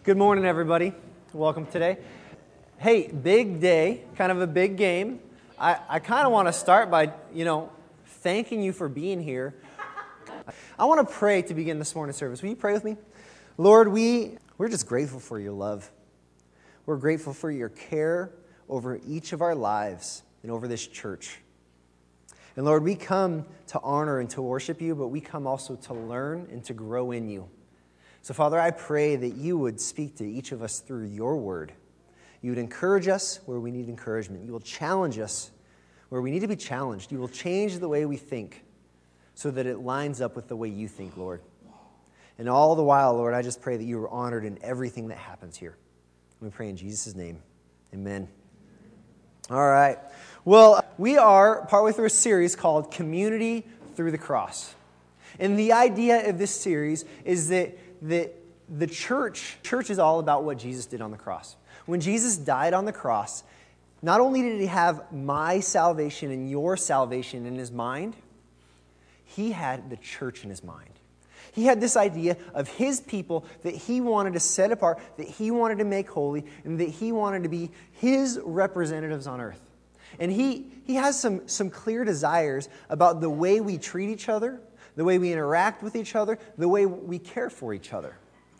Good morning, everybody. Welcome today. Hey, big day, kind of a big game. I kind of want to start by, thanking you for being here. I want to pray to begin this morning's service. Will you pray with me? Lord, we're just grateful for your love. We're grateful for your care over each of our lives and over this church. And Lord, we come to honor and to worship you, but we come also to learn and to grow in you. So, Father, I pray that you would speak to each of us through your word. You would encourage us where we need encouragement. You will challenge us where we need to be challenged. You will change the way we think so that it lines up with the way you think, Lord. And all the while, Lord, I just pray that you are honored in everything that happens here. We pray in Jesus' name. Amen. All right. Well, we are partway through a series called Community Through the Cross. And the idea of this series is that the church is all about what Jesus did on the cross. When Jesus died on the cross, not only did he have my salvation and your salvation in his mind, he had the church in his mind. He had this idea of his people that he wanted to set apart, that he wanted to make holy, and that he wanted to be his representatives on earth. And he has some clear desires about the way we treat each other, the way we interact with each other, the way we care for each other.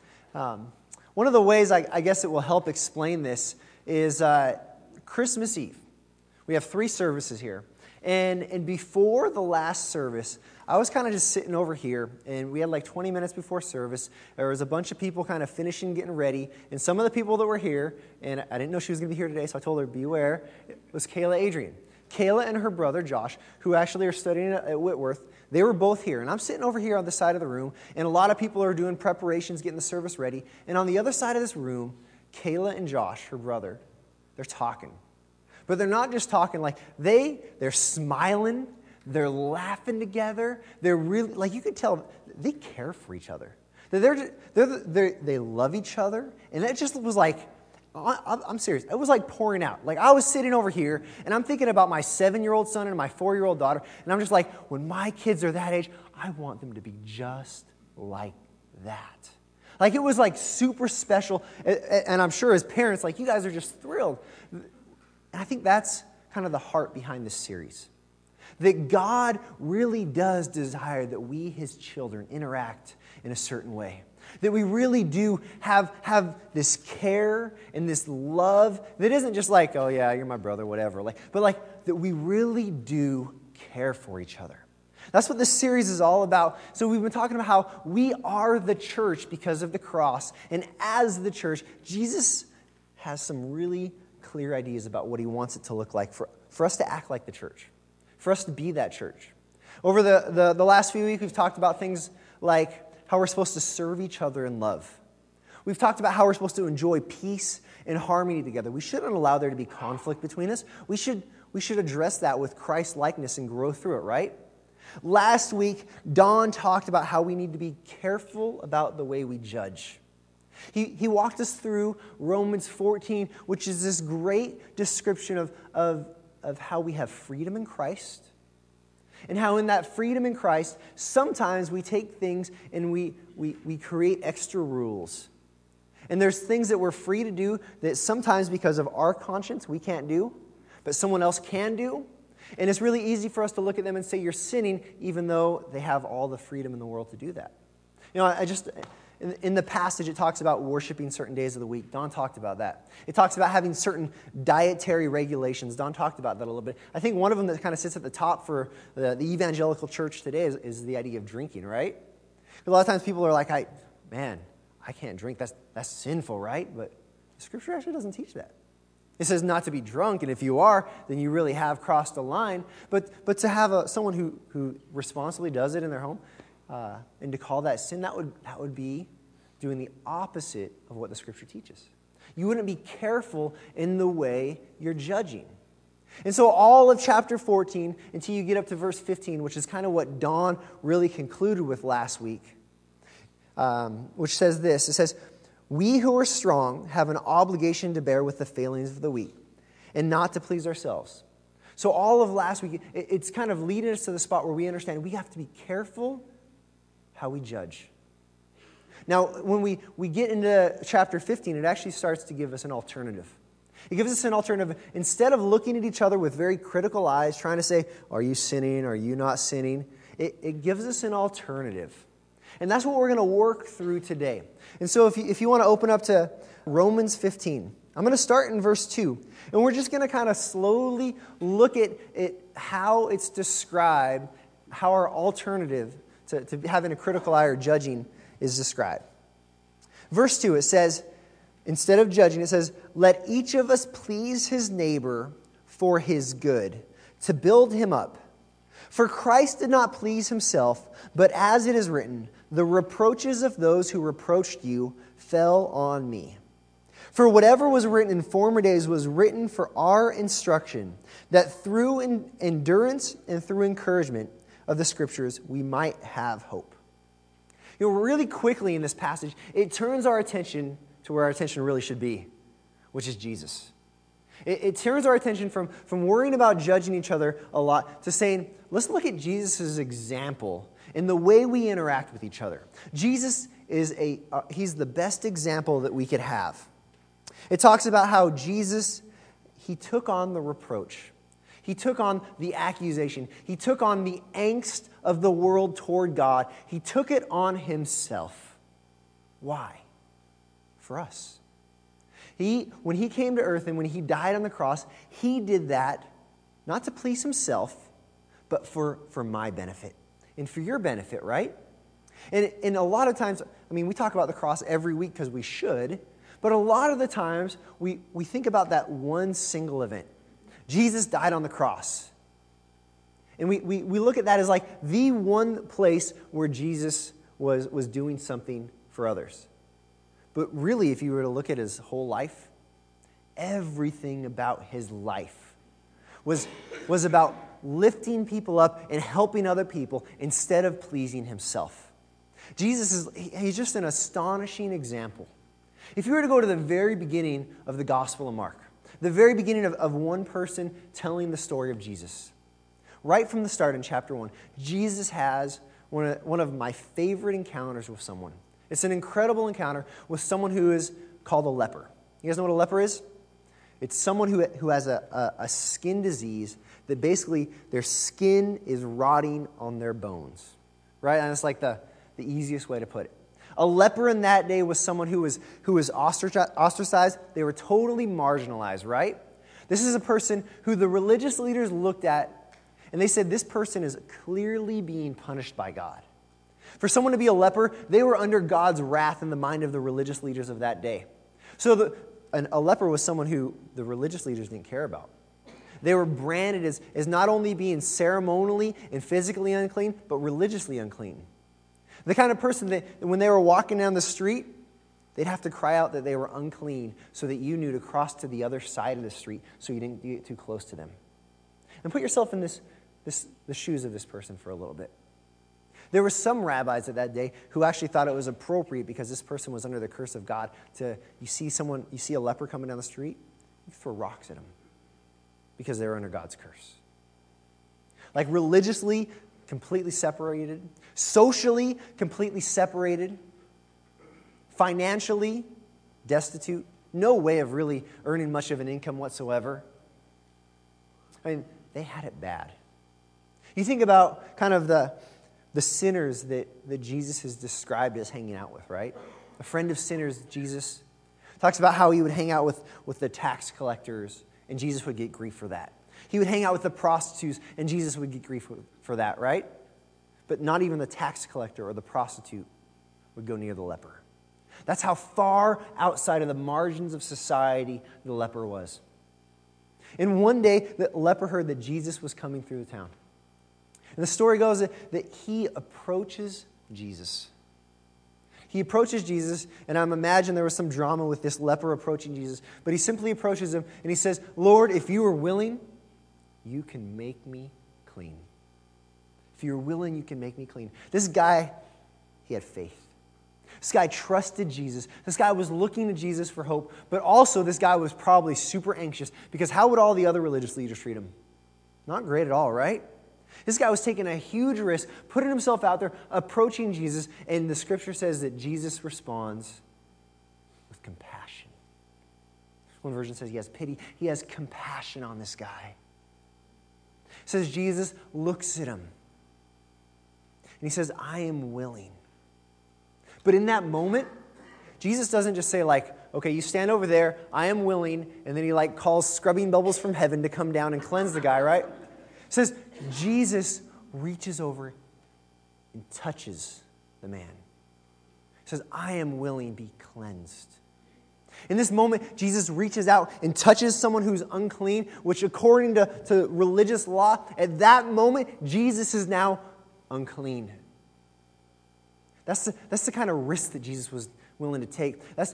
One of the ways I guess it will help explain this is Christmas Eve. We have 3 services here. And before the last service, I was kind of just sitting over here, and we had like 20 minutes before service. There was a bunch of people kind of finishing getting ready, and some of the people that were here, and I didn't know she was going to be here today, so I told her, beware, it was Kayla Adrian. Kayla and her brother, Josh, who actually are studying at Whitworth, they were both here. And I'm sitting over here on the side of the room, and a lot of people are doing preparations, getting the service ready. And on the other side of this room, Kayla and Josh, her brother, they're talking. But they're not just talking, like they're smiling, they're laughing together. They're really, like you could tell, they care for each other. They love each other. And it just was like, I'm serious, it was like pouring out. Like I was sitting over here, and I'm thinking about my 7-year-old son and my 4-year-old daughter, and I'm just like, when my kids are that age, I want them to be just like that. Like it was like super special, and I'm sure as parents, like you guys are just thrilled. And I think that's kind of the heart behind this series. That God really does desire that we, his children, interact in a certain way. That we really do have this care and this love that isn't just like, oh yeah, you're my brother, whatever. But that we really do care for each other. That's what this series is all about. So we've been talking about how we are the church because of the cross. And as the church, Jesus has some really clear ideas about what he wants it to look like for us to act like the church, for us to be that church. Over the last few weeks, we've talked about things like how we're supposed to serve each other in love. We've talked about how we're supposed to enjoy peace and harmony together. We shouldn't allow there to be conflict between us. We should address that with Christ-likeness and grow through it, right? Last week, Don talked about how we need to be careful about the way we judge. He walked us through Romans 14, which is this great description of how we have freedom in Christ, and how in that freedom in Christ, sometimes we take things and we create extra rules. And there's things that we're free to do that sometimes because of our conscience we can't do, but someone else can do. And it's really easy for us to look at them and say, you're sinning, even though they have all the freedom in the world to do that. In the passage, it talks about worshiping certain days of the week. Don talked about that. It talks about having certain dietary regulations. Don talked about that a little bit. I think one of them that kind of sits at the top for the evangelical church today is the idea of drinking, right? A lot of times people are like, I can't drink. That's sinful, right? But the Scripture actually doesn't teach that. It says not to be drunk, and if you are, then you really have crossed the line. But to have someone who responsibly does it in their home, and to call that sin, that would be doing the opposite of what the Scripture teaches. You wouldn't be careful in the way you're judging. And so all of chapter 14, until you get up to verse 15, which is kind of what Don really concluded with last week, which says this. It says, we who are strong have an obligation to bear with the failings of the weak and not to please ourselves. So all of last week, it's kind of leading us to the spot where we understand we have to be careful how we judge. Now, when we get into chapter 15, it actually starts to give us an alternative. It gives us an alternative. Instead of looking at each other with very critical eyes, trying to say, are you sinning? Are you not sinning? It gives us an alternative. And that's what we're going to work through today. And so if you want to open up to Romans 15, I'm going to start in verse 2. And we're just going to kind of slowly look at how it's described, how our alternative to having a critical eye or judging is described. Verse 2, it says, instead of judging, it says, let each of us please his neighbor for his good, to build him up. For Christ did not please himself, but as it is written, the reproaches of those who reproached you fell on me. For whatever was written in former days was written for our instruction, that through endurance and through encouragement of the Scriptures we might have hope. Really quickly in this passage, it turns our attention to where our attention really should be, which is Jesus. It turns our attention from worrying about judging each other a lot to saying, let's look at Jesus' example in the way we interact with each other. Jesus is he's the best example that we could have. It talks about how Jesus, he took on the reproach. He took on the accusation. He took on the angst of the world toward God. He took it on himself. Why? For us. When he came to earth and when he died on the cross, he did that not to please himself, but for my benefit and for your benefit, right? And a lot of times, we talk about the cross every week because we should, but a lot of the times we think about that one single event. Jesus died on the cross. And we look at that as like the one place where Jesus was doing something for others. But really, if you were to look at his whole life, everything about his life was about lifting people up and helping other people instead of pleasing himself. Jesus he's just an astonishing example. If you were to go to the very beginning of the Gospel of Mark, the very beginning of one person telling the story of Jesus, right from the start in chapter 1, Jesus has one of my favorite encounters with someone. It's an incredible encounter with someone who is called a leper. You guys know what a leper is? It's someone who has a skin disease that basically their skin is rotting on their bones, right? And it's like the easiest way to put it. A leper in that day was someone who was ostracized. They were totally marginalized, right? This is a person who the religious leaders looked at and they said, this person is clearly being punished by God. For someone to be a leper, they were under God's wrath in the mind of the religious leaders of that day. So a leper was someone who the religious leaders didn't care about. They were branded as not only being ceremonially and physically unclean, but religiously unclean. The kind of person that when they were walking down the street, they'd have to cry out that they were unclean so that you knew to cross to the other side of the street so you didn't get too close to them. And put yourself in the shoes of this person for a little bit. There were some rabbis at that day who actually thought it was appropriate because this person was under the curse of God you see a leper coming down the street, you throw rocks at him because they're under God's curse. Like religiously, completely separated. Socially, completely separated. Financially, destitute. No way of really earning much of an income whatsoever. They had it bad. You think about kind of the sinners that Jesus is described as hanging out with, right? A friend of sinners, Jesus, talks about how he would hang out with the tax collectors, and Jesus would get grief for that. He would hang out with the prostitutes, and Jesus would get grief for that, right? But not even the tax collector or the prostitute would go near the leper. That's how far outside of the margins of society the leper was. And one day, the leper heard that Jesus was coming through the town. And the story goes that he approaches Jesus. He approaches Jesus, and I'm imagining there was some drama with this leper approaching Jesus, but he simply approaches him, and he says, Lord, if you are willing, you can make me clean. If you're willing, you can make me clean. This guy, he had faith. This guy trusted Jesus. This guy was looking to Jesus for hope, but also this guy was probably super anxious because how would all the other religious leaders treat him? Not great at all, right? This guy was taking a huge risk, putting himself out there, approaching Jesus, and the scripture says that Jesus responds with compassion. One version says he has pity. He has compassion on this guy. It says Jesus looks at him, and he says, I am willing. But in that moment, Jesus doesn't just say like, okay, you stand over there, I am willing, and then he like calls scrubbing bubbles from heaven to come down and cleanse the guy, right? It says Jesus reaches over and touches the man. He says, I am willing, be cleansed. In this moment, Jesus reaches out and touches someone who's unclean, which according to religious law, at that moment, Jesus is now unclean. That's the kind of risk that Jesus was willing to take. That's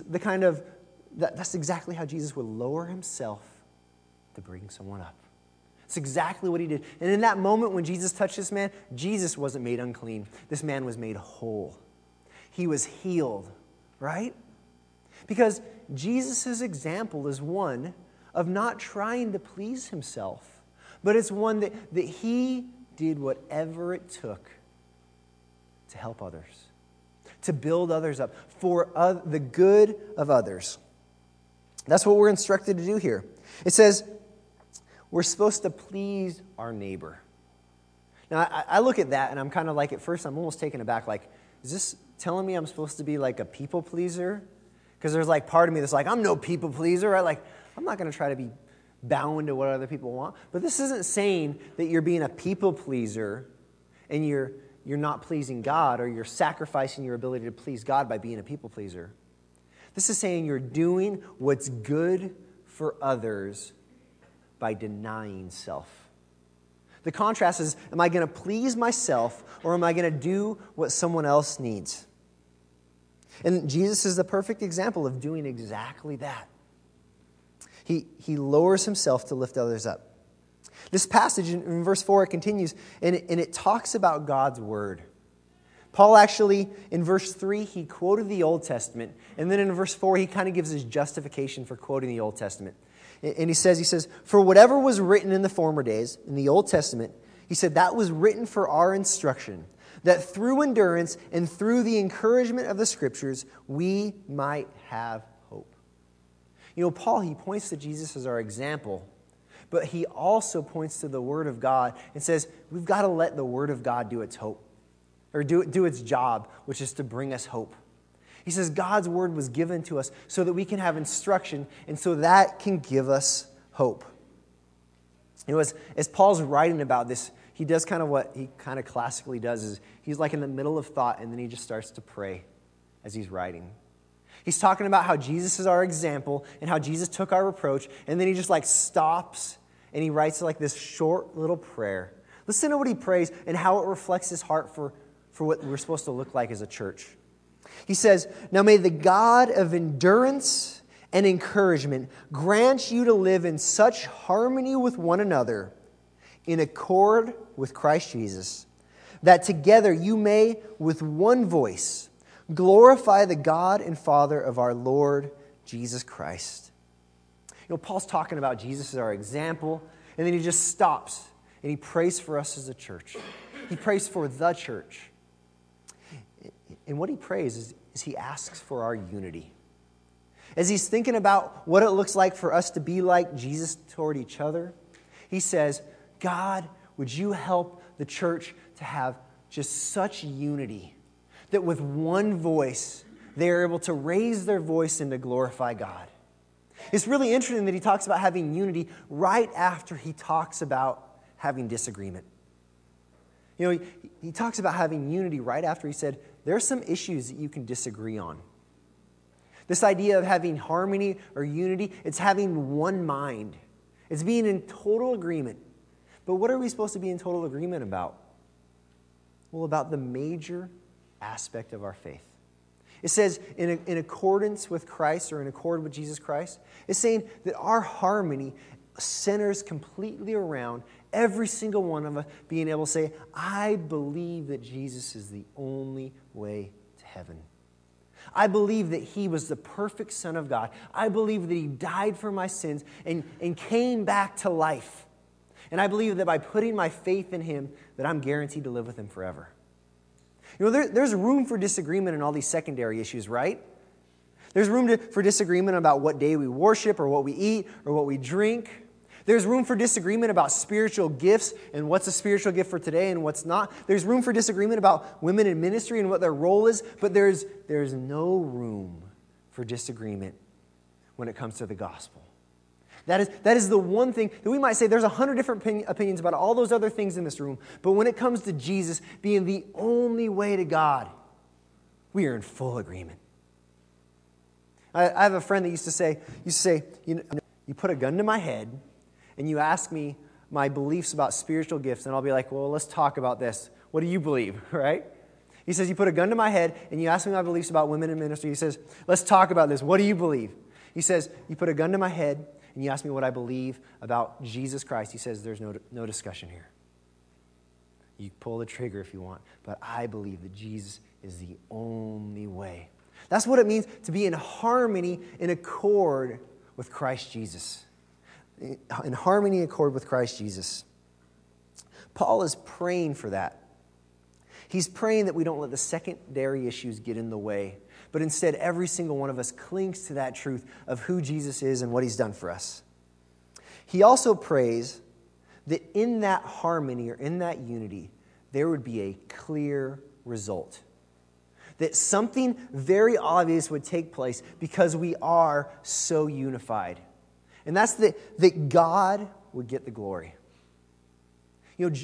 exactly how Jesus would lower himself to bring someone up. That's exactly what he did. And in that moment when Jesus touched this man, Jesus wasn't made unclean. This man was made whole. He was healed, right? Because Jesus' example is one of not trying to please himself, but it's one that he did whatever it took to help others, to build others up, for the good of others. That's what we're instructed to do here. It says we're supposed to please our neighbor. Now, I look at that and I'm kind of like, at first I'm almost taken aback, like, is this telling me I'm supposed to be like a people pleaser? Because there's like part of me that's like, I'm no people pleaser, right? Like, I'm not going to try to be bound to what other people want. But this isn't saying that you're being a people pleaser and you're not pleasing God, or you're sacrificing your ability to please God by being a people pleaser. This is saying you're doing what's good for others by denying self. The contrast is, am I going to please myself, or am I going to do what someone else needs? And Jesus is the perfect example of doing exactly that. He lowers himself to lift others up. This passage in verse 4, it continues, and it talks about God's word. Paul actually, in verse 3, he quoted the Old Testament. And then in verse 4, he kind of gives his justification for quoting the Old Testament. And he says, for whatever was written in the former days, in the Old Testament, he said, that was written for our instruction, that through endurance and through the encouragement of the Scriptures, we might have hope. You know, Paul, he points to Jesus as our example, but he also points to the Word of God and says, we've got to let the Word of God do its hope, or do its job, which is to bring us hope. He says God's Word was given to us so that we can have instruction, and so that can give us hope. You know, as Paul's writing about this, he does kind of what he kind of classically does, is he's like in the middle of thought, and then he just starts to pray as he's writing. He's talking about how Jesus is our example and how Jesus took our reproach, and then he just like stops and he writes like this short little prayer. Listen to what he prays and how it reflects his heart for what we're supposed to look like as a church. He says, now may the God of endurance and encouragement grant you to live in such harmony with one another, in accord with Christ Jesus, that together you may, with one voice, glorify the God and Father of our Lord Jesus Christ. You know, Paul's talking about Jesus as our example, and then he just stops and he prays for us as a church. He prays for the church. And what he prays is he asks for our unity. As he's thinking about what it looks like for us to be like Jesus toward each other, he says, God, would you help the church to have just such unity that with one voice, they are able to raise their voice and to glorify God. It's really interesting that he talks about having unity right after he talks about having disagreement. You know, he talks about having unity right after he said, there are some issues that you can disagree on. This idea of having harmony or unity, it's having one mind. It's being in total agreement. But what are we supposed to be in total agreement about? Well, about the major aspect of our faith. It says in accordance with Christ, or in accord with Jesus Christ, it's saying that our harmony centers completely around every single one of us being able to say, I believe that Jesus is the only way to heaven. I believe that he was the perfect Son of God. I believe that he died for my sins and came back to life. And I believe that by putting my faith in him, that I'm guaranteed to live with him forever. You know, there's room for disagreement in all these secondary issues, right? There's room for disagreement about what day we worship or what we eat or what we drink. There's room for disagreement about spiritual gifts and what's a spiritual gift for today and what's not. There's room for disagreement about women in ministry and what their role is. But there's no room for disagreement when it comes to the gospel. That is the one thing that we might say there's 100 different opinions about all those other things in this room. But when it comes to Jesus being the only way to God, we are in full agreement. I have a friend that used to say, you put a gun to my head and you ask me my beliefs about spiritual gifts, and I'll be like, well, let's talk about this. What do you believe, right? He says, you put a gun to my head and you ask me my beliefs about women in ministry. He says, let's talk about this. What do you believe? He says, you put a gun to my head and you ask me what I believe about Jesus Christ. He says, there's no discussion here. You pull the trigger if you want, but I believe that Jesus is the only way. That's what it means to be in harmony, in accord with Christ Jesus. In harmony, in accord with Christ Jesus. Paul is praying for that. He's praying that we don't let the secondary issues get in the way, but instead every single one of us clings to that truth of who Jesus is and what he's done for us. He also prays that in that harmony or in that unity, there would be a clear result. That something very obvious would take place because we are so unified. And that's that God would get the glory. You know,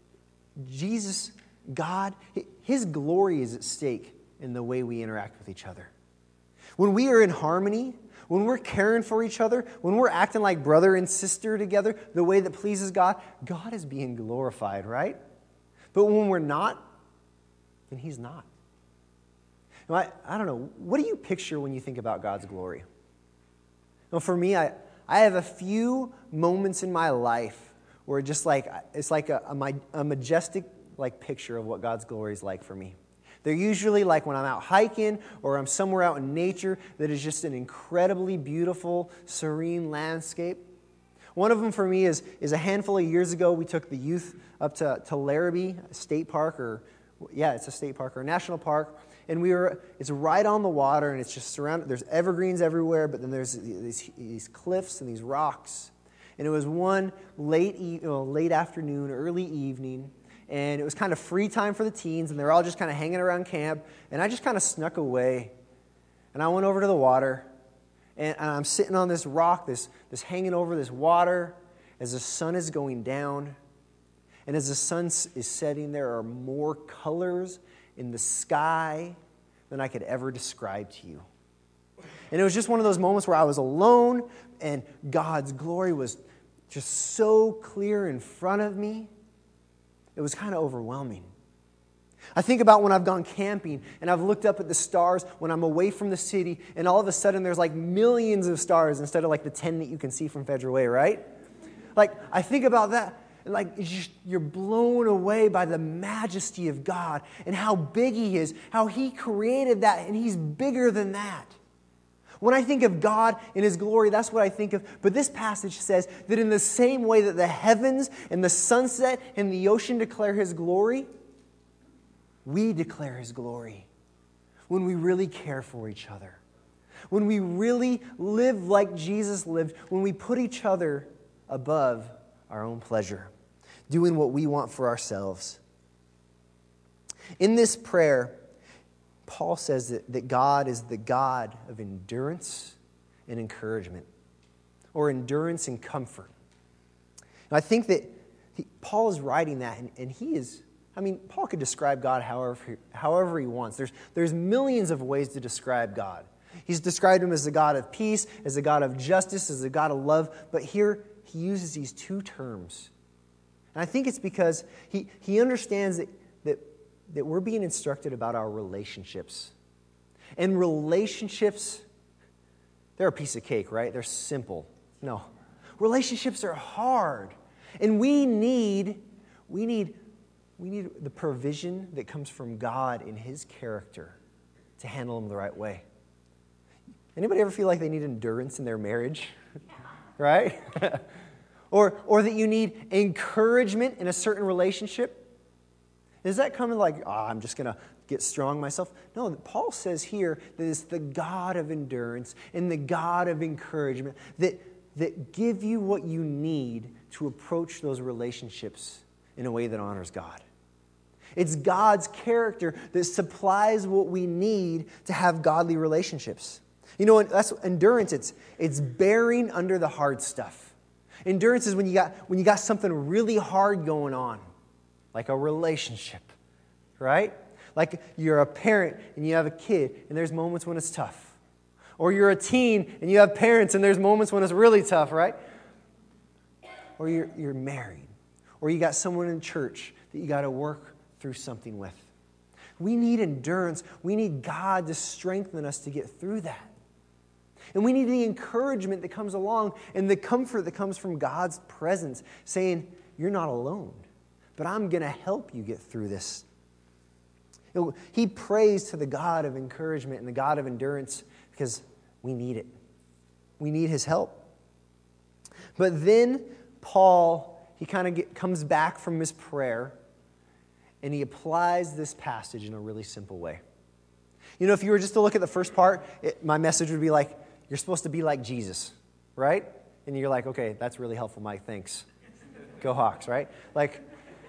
Jesus, God, his glory is at stake in the way we interact with each other. When we are in harmony, when we're caring for each other, when we're acting like brother and sister together, the way that pleases God, God is being glorified, right? But when we're not, then he's not. I don't know, what do you picture when you think about God's glory? Well, for me, I have a few moments in my life where it's like a majestic picture of what God's glory is like for me. They're usually like when I'm out hiking or I'm somewhere out in nature that is just an incredibly beautiful, serene landscape. One of them for me is a handful of years ago, we took the youth up to Larrabee State Park, it's a state park or a national park. And it's right on the water, and it's just surrounded. There's evergreens everywhere, but then there's these cliffs and these rocks. And it was one late afternoon, early evening, and it was kind of free time for the teens, and they're all just kind of hanging around camp. And I just kind of snuck away, and I went over to the water, and I'm sitting on this rock, this hanging over this water, as the sun is going down. And as the sun is setting, there are more colors in the sky than I could ever describe to you. And it was just one of those moments where I was alone and God's glory was just so clear in front of me. It was kind of overwhelming. I think about when I've gone camping and I've looked up at the stars when I'm away from the city, and all of a sudden there's like millions of stars instead of like the 10 that you can see from Federal Way, right? Like, I think about that. Like, you're blown away by the majesty of God and how big he is, how he created that, and he's bigger than that. When I think of God in his glory, that's what I think of. But this passage says that in the same way that the heavens and the sunset and the ocean declare his glory, we declare his glory when we really care for each other, when we really live like Jesus lived, when we put each other above our own pleasure, doing what we want for ourselves. In this prayer, Paul says that God is the God of endurance and encouragement, or endurance and comfort. And I think that Paul is writing that, and Paul could describe God however he wants. There's millions of ways to describe God. He's described him as the God of peace, as the God of justice, as the God of love, but here he uses these two terms. And I think it's because he understands that we're being instructed about our relationships. And relationships, they're a piece of cake, right? They're simple. No. Relationships are hard. And we need the provision that comes from God in his character to handle them the right way. Anybody ever feel like they need endurance in their marriage? Right? Or that you need encouragement in a certain relationship? Is that coming like, I'm just going to get strong myself? No, Paul says here that it's the God of endurance and the God of encouragement that give you what you need to approach those relationships in a way that honors God. It's God's character that supplies what we need to have godly relationships. You know, that's endurance. It's bearing under the hard stuff. Endurance is when you got something really hard going on, like a relationship, right? Like you're a parent and you have a kid and there's moments when it's tough. Or you're a teen and you have parents and there's moments when it's really tough, right? Or you're married. Or you got someone in church that you got to work through something with. We need endurance. We need God to strengthen us to get through that. And we need the encouragement that comes along and the comfort that comes from God's presence, saying, you're not alone, but I'm going to help you get through this. He prays to the God of encouragement and the God of endurance because we need it. We need His help. But then Paul, he kind of comes back from his prayer and he applies this passage in a really simple way. You know, if you were just to look at the first part, my message would be like, you're supposed to be like Jesus, right? And you're like, okay, that's really helpful, Mike, thanks. Go Hawks, right? Like,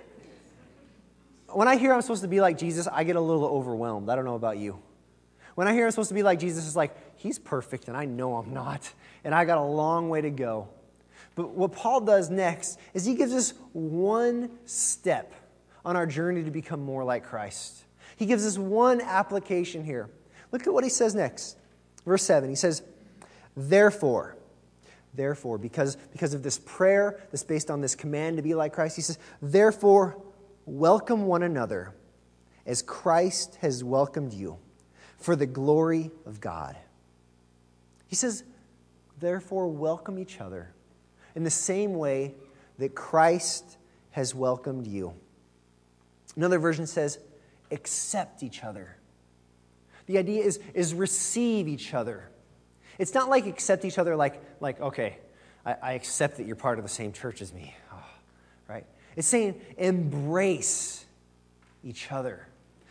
when I hear I'm supposed to be like Jesus, I get a little overwhelmed. I don't know about you. When I hear I'm supposed to be like Jesus, it's like, He's perfect and I know I'm not. And I got a long way to go. But what Paul does next is he gives us one step on our journey to become more like Christ. He gives us one application here. Look at what he says next. Verse 7, he says, Therefore, because of this prayer that's based on this command to be like Christ, he says, therefore, welcome one another as Christ has welcomed you for the glory of God. He says, therefore, welcome each other in the same way that Christ has welcomed you. Another version says, accept each other. The idea is receive each other. It's not like accept each other like okay, I accept that you're part of the same church as me. Oh, right? It's saying embrace each other.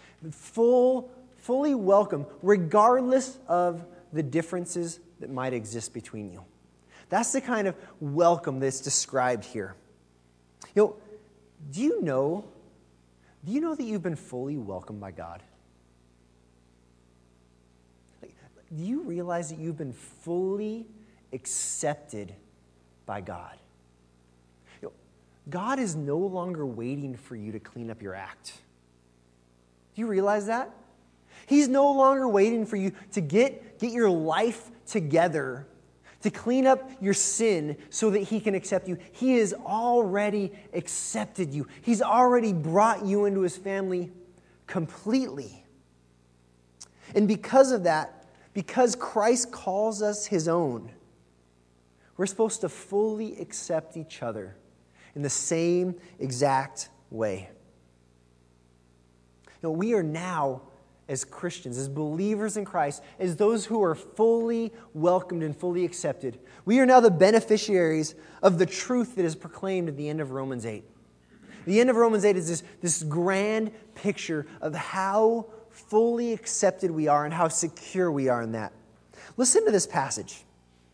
Fully welcome, regardless of the differences that might exist between you. That's the kind of welcome that's described here. You know, do you know that you've been fully welcomed by God? Do you realize that you've been fully accepted by God? You know, God is no longer waiting for you to clean up your act. Do you realize that? He's no longer waiting for you to get your life together, to clean up your sin so that He can accept you. He has already accepted you. He's already brought you into His family completely. And because of that, because Christ calls us His own, we're supposed to fully accept each other in the same exact way. You know, we are now, as Christians, as believers in Christ, as those who are fully welcomed and fully accepted, we are now the beneficiaries of the truth that is proclaimed at the end of Romans 8. The end of Romans 8 is this grand picture of how fully accepted we are and how secure we are in that. Listen to this passage.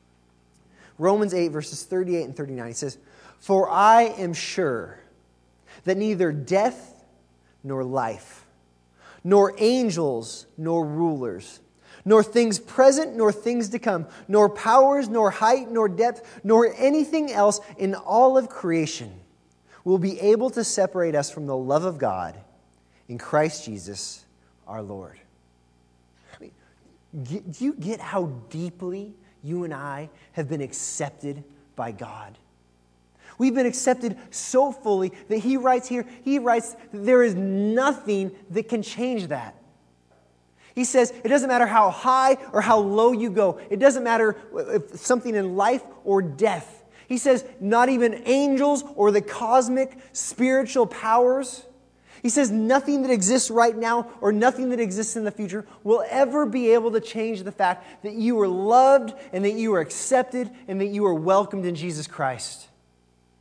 Romans 8, verses 38 and 39. It says, For I am sure that neither death nor life, nor angels nor rulers, nor things present nor things to come, nor powers, nor height, nor depth, nor anything else in all of creation will be able to separate us from the love of God in Christ Jesus our Lord. I mean, do you get how deeply you and I have been accepted by God? We've been accepted so fully that he writes that there is nothing that can change that. He says it doesn't matter how high or how low you go. It doesn't matter if something in life or death. He says not even angels or the cosmic spiritual powers. He says nothing that exists right now or nothing that exists in the future will ever be able to change the fact that you are loved and that you are accepted and that you are welcomed in Jesus Christ.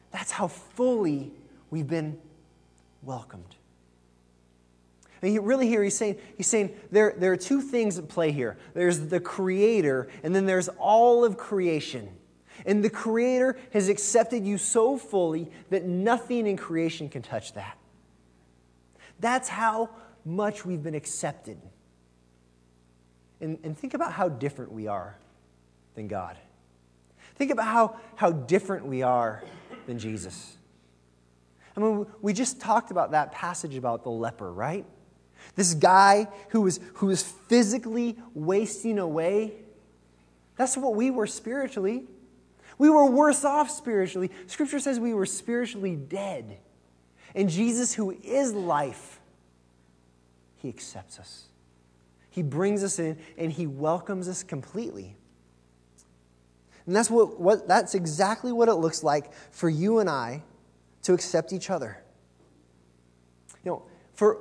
That's how fully we've been welcomed. And really here he's saying there are two things at play here. There's the Creator, and then there's all of creation. And the Creator has accepted you so fully that nothing in creation can touch that. That's how much we've been accepted. And think about how different we are than God. Think about how different we are than Jesus. I mean, we just talked about that passage about the leper, right? This guy who was physically wasting away. That's what we were spiritually. We were worse off spiritually. Scripture says we were spiritually dead. And Jesus, who is life, He accepts us. He brings us in and He welcomes us completely. And that's exactly what it looks like for you and I to accept each other. You know,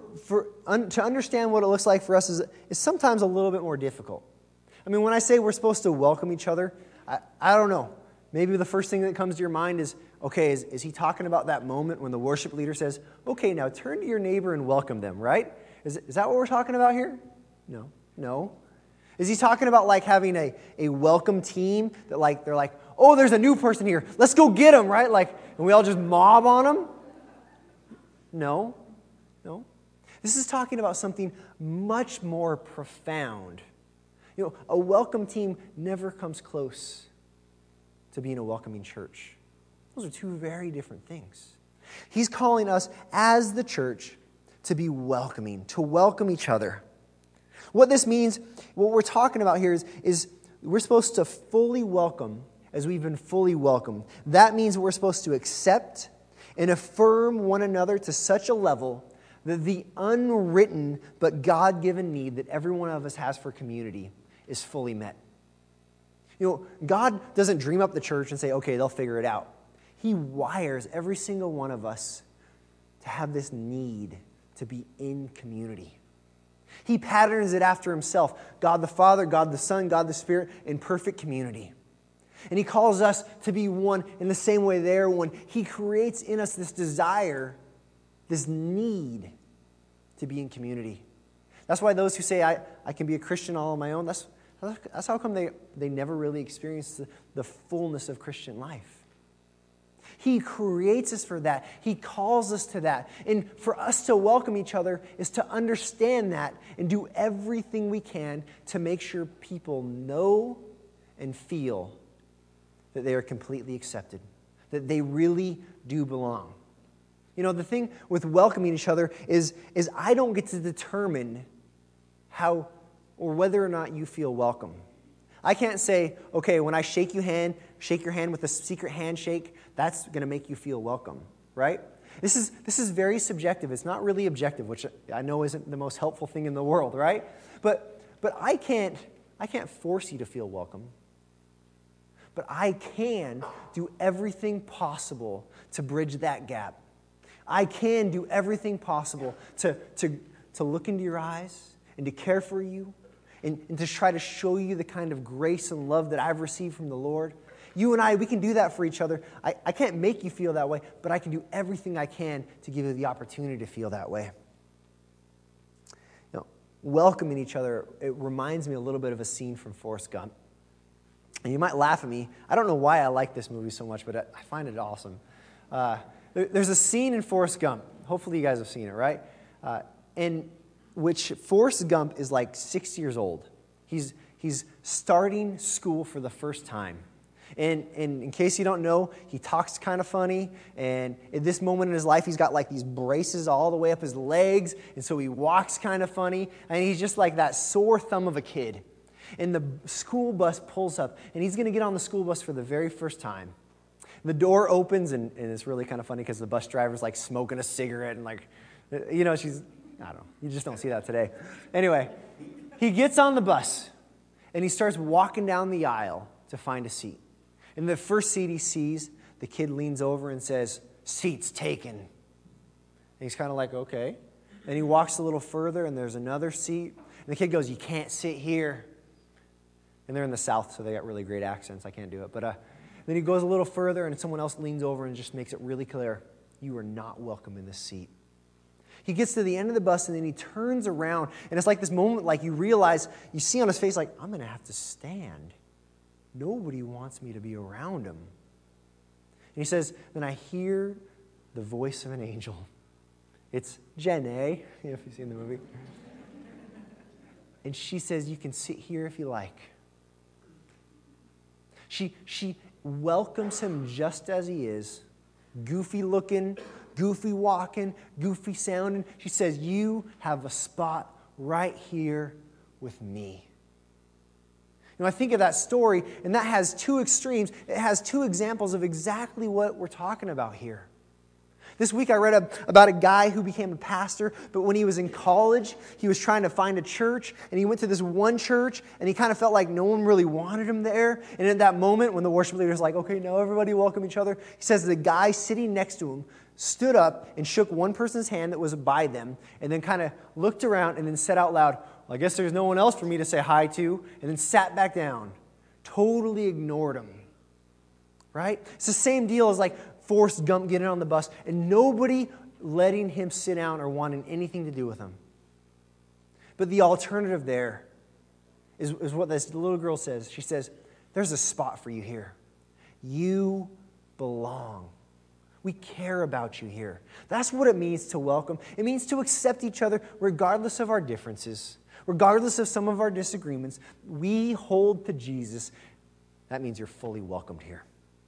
to understand what it looks like for us is sometimes a little bit more difficult. I mean, when I say we're supposed to welcome each other, I don't know. Maybe the first thing that comes to your mind is, okay, is he talking about that moment when the worship leader says, okay, now turn to your neighbor and welcome them, right? Is that what we're talking about here? No. Is he talking about like having a welcome team that like they're like, oh, there's a new person here. Let's go get him, right? Like, and we all just mob on them? No. This is talking about something much more profound. You know, a welcome team never comes close to being a welcoming church. Those are two very different things. He's calling us as the church to be welcoming, to welcome each other. What this means, what we're talking about here is we're supposed to fully welcome as we've been fully welcomed. That means we're supposed to accept and affirm one another to such a level that the unwritten but God-given need that every one of us has for community is fully met. You know, God doesn't dream up the church and say, okay, they'll figure it out. He wires every single one of us to have this need to be in community. He patterns it after Himself. God the Father, God the Son, God the Spirit in perfect community. And He calls us to be one in the same way they are one. He creates in us this desire, this need to be in community. That's why those who say, I can be a Christian all on my own, that's how come they never really experience the fullness of Christian life. He creates us for that. He calls us to that. And for us to welcome each other is to understand that and do everything we can to make sure people know and feel that they are completely accepted, that they really do belong. You know, the thing with welcoming each other is I don't get to determine how or whether or not you feel welcome. I can't say, okay, when I shake your hand with a secret handshake, that's going to make you feel welcome, right? This is very subjective. It's not really objective, which I know isn't the most helpful thing in the world, right? But I can't force you to feel welcome. But I can do everything possible to bridge that gap. I can do everything possible to look into your eyes and to care for you and to try to show you the kind of grace and love that I've received from the Lord. You and I, we can do that for each other. I can't make you feel that way, but I can do everything I can to give you the opportunity to feel that way. You know, welcoming each other, it reminds me a little bit of a scene from Forrest Gump. And you might laugh at me. I don't know why I like this movie so much, but I find it awesome. There's a scene in Forrest Gump. Hopefully you guys have seen it, right? In which Forrest Gump is like 6 years old. He's starting school for the first time. And in case you don't know, he talks kind of funny. And at this moment in his life, he's got like these braces all the way up his legs. And so he walks kind of funny. And he's just like that sore thumb of a kid. And the school bus pulls up. And he's going to get on the school bus for the very first time. The door opens, and it's really kind of funny because the bus driver's like smoking a cigarette. And like, you know, I don't know. You just don't see that today. Anyway, he gets on the bus. And he starts walking down the aisle to find a seat. And the first seat he sees, the kid leans over and says, "Seat's taken." And he's kind of like, okay. Then he walks a little further, and there's another seat. And the kid goes, "You can't sit here." And they're in the South, so they got really great accents. I can't do it. But Then he goes a little further, and someone else leans over and just makes it really clear, you are not welcome in this seat. He gets to the end of the bus, and then he turns around, and it's like this moment, like you realize, you see on his face, like, I'm going to have to stand. Nobody wants me to be around him. And he says, then I hear the voice of an angel. It's Jenny, if you've seen the movie. And she says, you can sit here if you like. She welcomes him just as he is, goofy looking, goofy walking, goofy sounding. She says, you have a spot right here with me. You know, I think of that story, and that has two extremes. It has two examples of exactly what we're talking about here. This week I read about a guy who became a pastor, but when he was in college, he was trying to find a church, and he went to this one church, and he kind of felt like no one really wanted him there. And at that moment, when the worship leader was like, okay, now everybody welcome each other, he says the guy sitting next to him stood up and shook one person's hand that was by them, and then kind of looked around and then said out loud, well, I guess there's no one else for me to say hi to, and then sat back down. Totally ignored him. Right? It's the same deal as like Forrest Gump getting on the bus and nobody letting him sit down or wanting anything to do with him. But the alternative there is what this little girl says. She says, there's a spot for you here. You belong. We care about you here. That's what it means to welcome. It means to accept each other regardless of our differences, regardless of some of our disagreements. We hold to Jesus. That means you're fully welcomed here.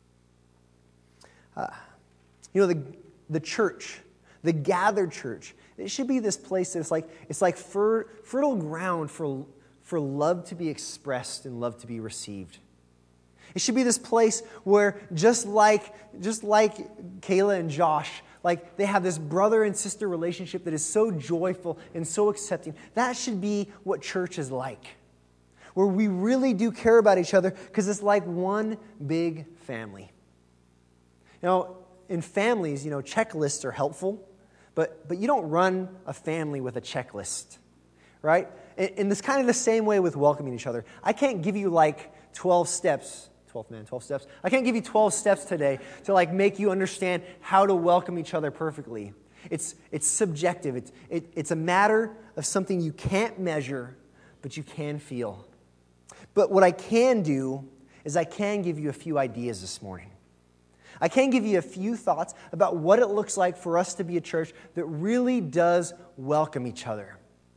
The church, the gathered church, it should be this place that it's like fertile ground for love to be expressed and love to be received. It should be this place where just like Kayla and Josh, like they have this brother and sister relationship that is so joyful and so accepting. That should be what church is like, where we really do care about each other because it's like one big family. You know, in families, checklists are helpful, but you don't run a family with a checklist, right? And it's kind of the same way with welcoming each other. I can't give you like 12 steps. 12 steps. I can't give you 12 steps today to like make you understand how to welcome each other perfectly. It's subjective. It's a matter of something you can't measure, but you can feel. But what I can do is I can give you a few ideas this morning. I can give you a few thoughts about what it looks like for us to be a church that really does welcome each other.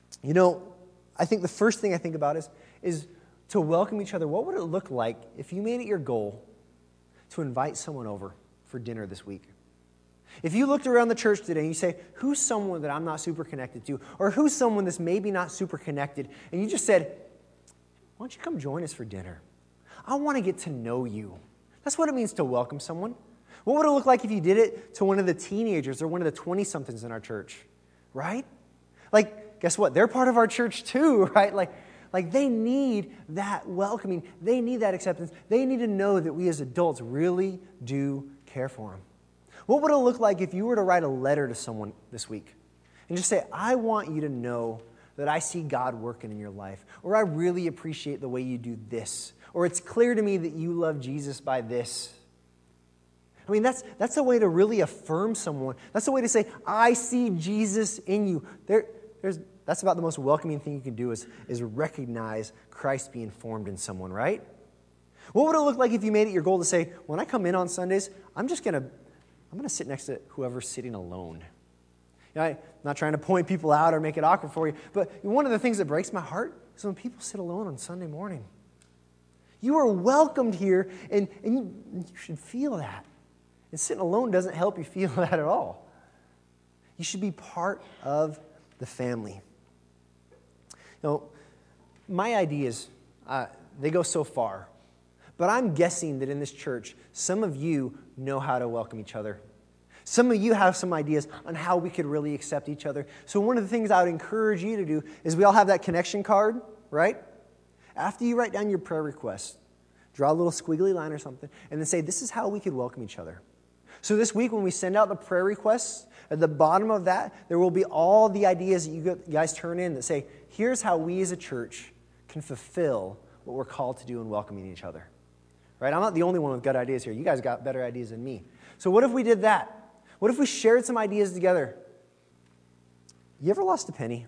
I think the first thing I think about is to welcome each other. What would it look like if you made it your goal to invite someone over for dinner this week? If you looked around the church today and you say, who's someone that I'm not super connected to? Or who's someone that's maybe not super connected? And you just said, why don't you come join us for dinner? I want to get to know you. That's what it means to welcome someone. What would it look like if you did it to one of the teenagers or one of the 20-somethings in our church, right? Like, guess what? They're part of our church too, right? Like they need that welcoming. They need that acceptance. They need to know that we as adults really do care for them. What would it look like if you were to write a letter to someone this week and just say, I want you to know that I see God working in your life, or I really appreciate the way you do this, or it's clear to me that you love Jesus by this. I mean, that's a way to really affirm someone. That's a way to say, I see Jesus in you. That's about the most welcoming thing you can do is recognize Christ being formed in someone, right? What would it look like if you made it your goal to say, when I come in on Sundays, I'm going to sit next to whoever's sitting alone. I'm not trying to point people out or make it awkward for you, but one of the things that breaks my heart is when people sit alone on Sunday morning. You are welcomed here, and you should feel that. And sitting alone doesn't help you feel that at all. You should be part of the family. My ideas, they go so far. But I'm guessing that in this church, some of you know how to welcome each other. Some of you have some ideas on how we could really accept each other. So one of the things I would encourage you to do is we all have that connection card, right? After you write down your prayer request, draw a little squiggly line or something, and then say, this is how we could welcome each other. So this week when we send out the prayer requests, at the bottom of that, there will be all the ideas that you guys turn in that say, here's how we as a church can fulfill what we're called to do in welcoming each other. right? I'm not the only one with good ideas here. You guys got better ideas than me. So what if we did that? What if we shared some ideas together? You ever lost a penny?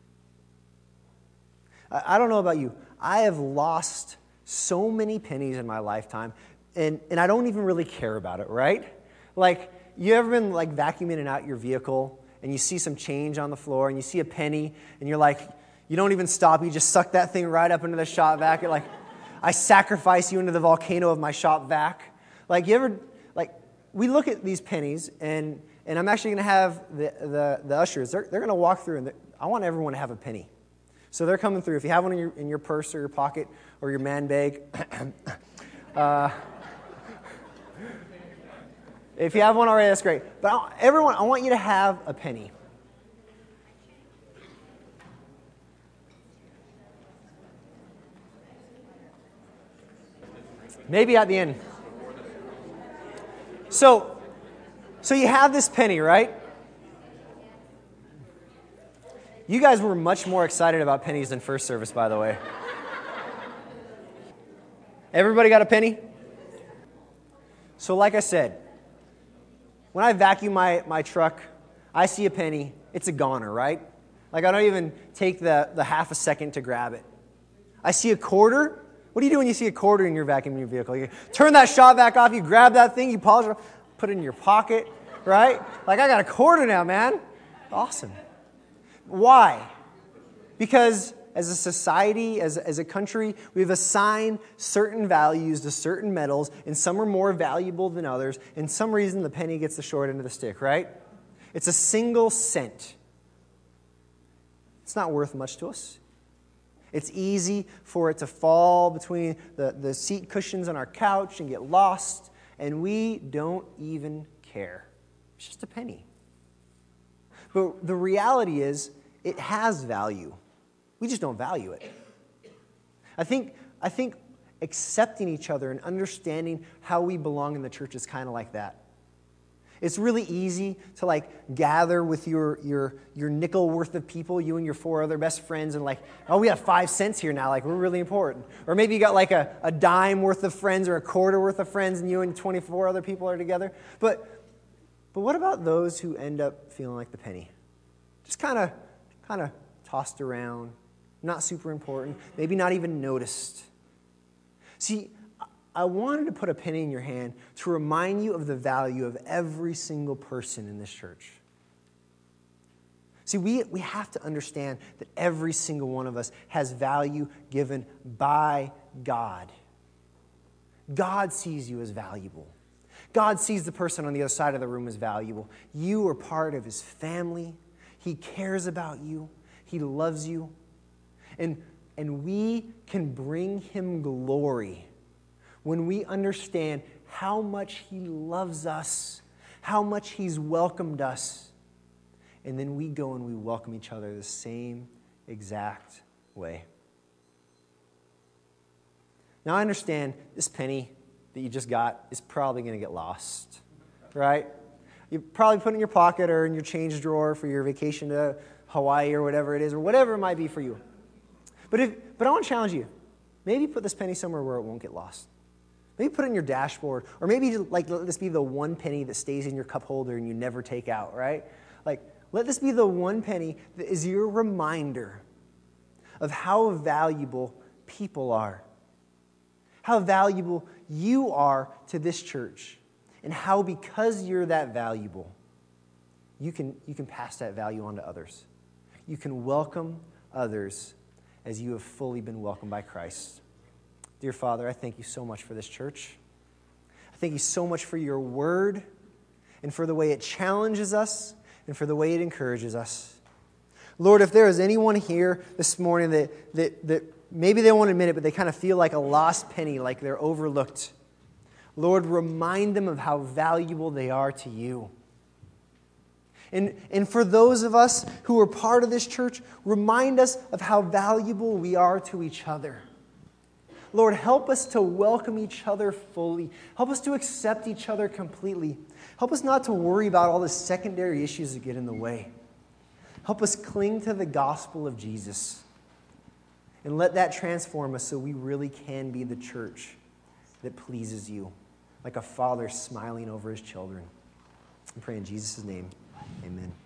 I don't know about you. I have lost so many pennies in my lifetime, and I don't even really care about it, right? Like, you ever been like vacuuming in and out your vehicle, and you see some change on the floor, and you see a penny, and you're like, you don't even stop, you just suck that thing right up into the shop vac. You're like, I sacrifice you into the volcano of my shop vac. Like, you ever, like, we look at these pennies, and I'm actually going to have the ushers, they're going to walk through, and I want everyone to have a penny. So they're coming through. If you have one in your purse or your pocket or your man bag, if you have one already, that's great. But everyone, I want you to have a penny. Maybe at the end. So you have this penny, right? You guys were much more excited about pennies than first service, by the way. Everybody got a penny? So like I said, when I vacuum my truck, I see a penny, it's a goner, right? Like I don't even take the half a second to grab it. I see a quarter. What do you do when you see a quarter in your vacuum in your vehicle? You turn that shop vac off, you grab that thing, you polish it, put it in your pocket, right? Like I got a quarter now, man. Awesome. Why? Because as a society, as a country, we've assigned certain values to certain metals, and some are more valuable than others, and some reason the penny gets the short end of the stick, right? It's a single cent. It's not worth much to us. It's easy for it to fall between the seat cushions on our couch and get lost, and we don't even care. It's just a penny. But the reality is, it has value. We just don't value it. I think accepting each other and understanding how we belong in the church is kind of like that. It's really easy to like gather with your nickel worth of people, you and your 4 other best friends, and like, oh, we have 5 cents here now, like we're really important. Or maybe you got like a dime worth of friends or a quarter worth of friends, and you and 24 other people are together. But what about those who end up feeling like the penny? Just kind of tossed around, not super important, maybe not even noticed. See, I wanted to put a penny in your hand to remind you of the value of every single person in this church. See, we have to understand that every single one of us has value given by God. God sees you as valuable. God sees the person on the other side of the room as valuable. You are part of His family. He cares about you. He loves you. And we can bring Him glory when we understand how much He loves us, how much He's welcomed us, and then we go and we welcome each other the same exact way. Now I understand this penny that you just got is probably going to get lost, right? You probably put it in your pocket or in your change drawer for your vacation to Hawaii or whatever it is, or whatever it might be for you. But I want to challenge you. Maybe put this penny somewhere where it won't get lost. Maybe put it in your dashboard, or maybe like let this be the one penny that stays in your cup holder and you never take out, right? Like let this be the one penny that is your reminder of how valuable people are, how valuable you are to this church, and how because you're that valuable, you can pass that value on to others. You can welcome others as you have fully been welcomed by Christ. Dear Father, I thank you so much for this church. I thank you so much for your word and for the way it challenges us and for the way it encourages us. Lord, if there is anyone here this morning that maybe they won't admit it, but they kind of feel like a lost penny, like they're overlooked, Lord, remind them of how valuable they are to you. And for those of us who are part of this church, remind us of how valuable we are to each other. Lord, help us to welcome each other fully. Help us to accept each other completely. Help us not to worry about all the secondary issues that get in the way. Help us cling to the gospel of Jesus and let that transform us so we really can be the church that pleases you, like a father smiling over his children. I pray in Jesus' name, amen.